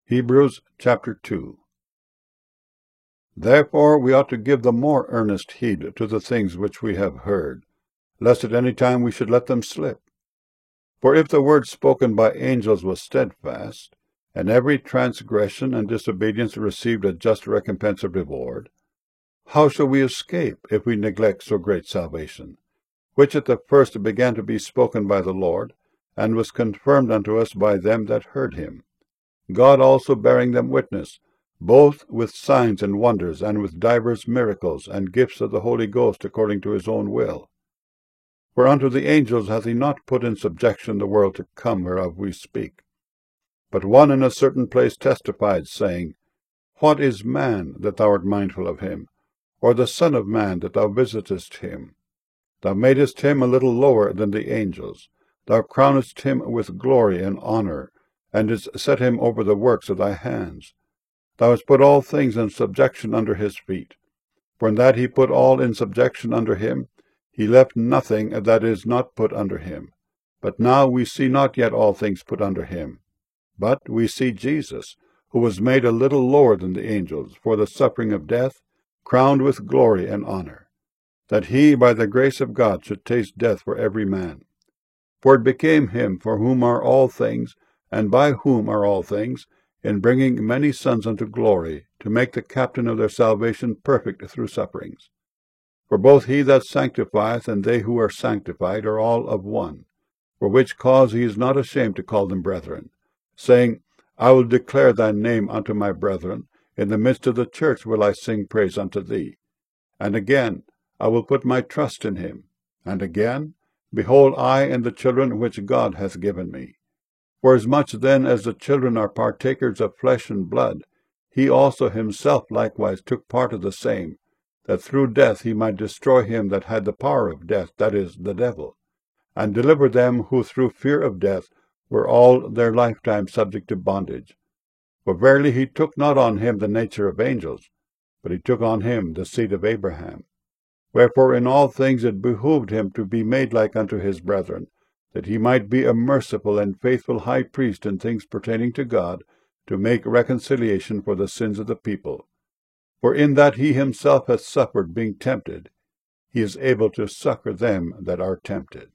Hebrews chapter 2. Therefore we ought to give the more earnest heed to the things which we have heard, lest at any time we should let them slip. For if the word spoken by angels was steadfast, and every transgression and disobedience received a just recompense of reward, how shall we escape if we neglect so great salvation, which at the first began to be spoken by the Lord, and was confirmed unto us by them that heard him? God also bearing them witness, both with signs and wonders, and with divers miracles, and gifts of the Holy Ghost according to his own will. For unto the angels hath he not put in subjection the world to come, whereof we speak. But one in a certain place testified, saying, What is man, that thou art mindful of him? Or the Son of man, that thou visitest him? Thou madest him a little lower than the angels. Thou crownedst him with glory and honor, and didst set him over the works of thy hands. Thou hast put all things in subjection under his feet. For in that he put all in subjection under him, he left nothing that is not put under him. But now we see not yet all things put under him. But we see Jesus, who was made a little lower than the angels, for the suffering of death, crowned with glory and honor, that he by the grace of God should taste death for every man. For it became him, for whom are all things, and by whom are all things, in bringing many sons unto glory, to make the captain of their salvation perfect through sufferings. For both he that sanctifieth and they who are sanctified are all of one, for which cause he is not ashamed to call them brethren, saying, I will declare thy name unto my brethren, in the midst of the church will I sing praise unto thee. And again, I will put my trust in him. And again, behold, I and the children which God hath given me. Forasmuch then as the children are partakers of flesh and blood, he also himself likewise took part of the same, that through death he might destroy him that had the power of death, that is, the devil, and deliver them who through fear of death were all their lifetime subject to bondage. For verily he took not on him the nature of angels, but he took on him the seed of Abraham. Wherefore in all things it behooved him to be made like unto his brethren, that he might be a merciful and faithful high priest in things pertaining to God, to make reconciliation for the sins of the people. For in that he himself hath suffered being tempted, he is able to succor them that are tempted.